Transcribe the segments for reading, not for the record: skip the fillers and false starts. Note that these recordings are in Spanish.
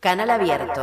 Canal Abierto.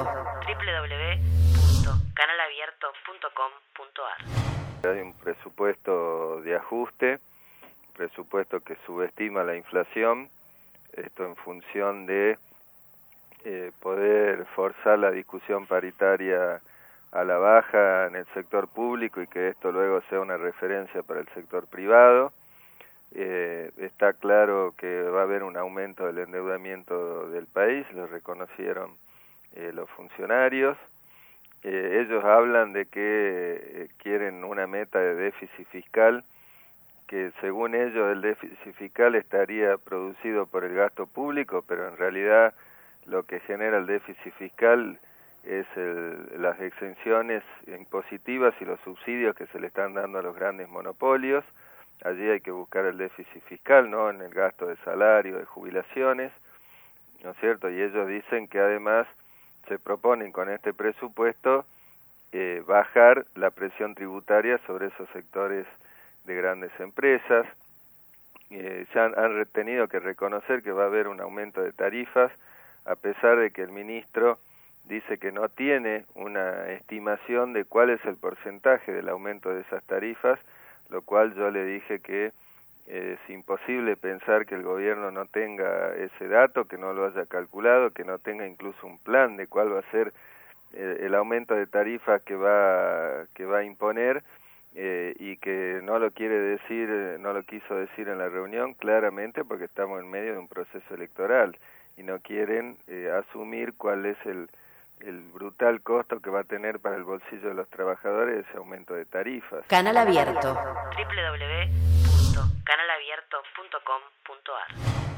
www.canalabierto.com.ar. Hay un presupuesto de ajuste, presupuesto que subestima la inflación, esto en función de poder forzar la discusión paritaria a la baja en el sector público y que esto luego sea una referencia para el sector privado. Está claro que va a haber un aumento del endeudamiento del país, lo reconocieron los funcionarios. Ellos hablan de que quieren una meta de déficit fiscal, que según ellos el déficit fiscal estaría producido por el gasto público, pero en realidad lo que genera el déficit fiscal es las exenciones impositivas y los subsidios que se le están dando a los grandes monopolios. Allí hay que buscar el déficit fiscal, ¿no?, en el gasto de salario, de jubilaciones, ¿no es cierto? Y ellos dicen que además se proponen con este presupuesto bajar la presión tributaria sobre esos sectores de grandes empresas. Ya han tenido que reconocer que va a haber un aumento de tarifas, a pesar de que el ministro dice que no tiene una estimación de cuál es el porcentaje del aumento de esas tarifas, lo cual yo le dije que es imposible pensar que el gobierno no tenga ese dato, que no lo haya calculado, que no tenga incluso un plan de cuál va a ser el aumento de tarifas que va a imponer, y que no lo quiere decir, no lo quiso decir en la reunión claramente porque estamos en medio de un proceso electoral y no quieren asumir cuál es el brutal costo que va a tener para el bolsillo de los trabajadores ese aumento de tarifas. Canal Abierto. www.canalabierto.com.ar